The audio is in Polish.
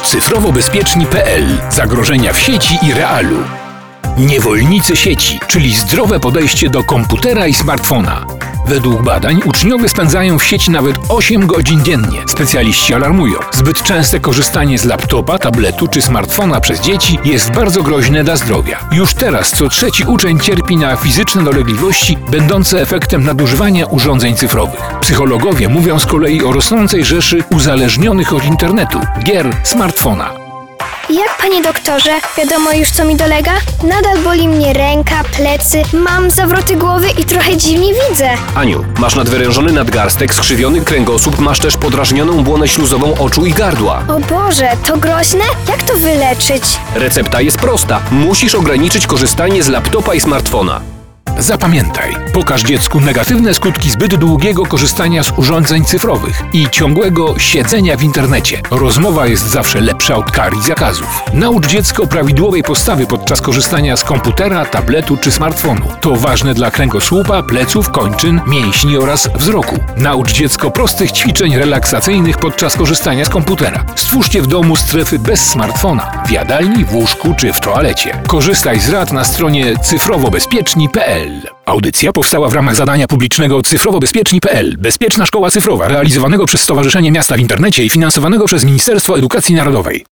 Cyfrowobezpieczni.pl. Zagrożenia w sieci i realu. Niewolnicy sieci, czyli zdrowe podejście do komputera i smartfona. Według badań uczniowie spędzają w sieci nawet 8 godzin dziennie. Specjaliści alarmują. Zbyt częste korzystanie z laptopa, tabletu czy smartfona przez dzieci jest bardzo groźne dla zdrowia. Już teraz co trzeci uczeń cierpi na fizyczne dolegliwości będące efektem nadużywania urządzeń cyfrowych. Psychologowie mówią z kolei o rosnącej rzeszy uzależnionych od internetu, gier, smartfona. Jak, panie doktorze? Wiadomo już, co mi dolega? Nadal boli mnie ręka, plecy, mam zawroty głowy i trochę dziwnie widzę. Aniu, masz nadwyrężony nadgarstek, skrzywiony kręgosłup, masz też podrażnioną błonę śluzową oczu i gardła. O Boże, to groźne? Jak to wyleczyć? Recepta jest prosta. Musisz ograniczyć korzystanie z laptopa i smartfona. Zapamiętaj, pokaż dziecku negatywne skutki zbyt długiego korzystania z urządzeń cyfrowych i ciągłego siedzenia w internecie. Rozmowa jest zawsze lepsza od kar i zakazów. Naucz dziecko prawidłowej postawy podczas korzystania z komputera, tabletu czy smartfonu. To ważne dla kręgosłupa, pleców, kończyn, mięśni oraz wzroku. Naucz dziecko prostych ćwiczeń relaksacyjnych podczas korzystania z komputera. Stwórzcie w domu strefy bez smartfona, w jadalni, w łóżku czy w toalecie. Korzystaj z rad na stronie cyfrowobezpieczni.pl. Audycja powstała w ramach zadania publicznego cyfrowobezpieczni.pl. Bezpieczna szkoła cyfrowa, realizowanego przez Stowarzyszenie Miasta w Internecie i finansowanego przez Ministerstwo Edukacji Narodowej.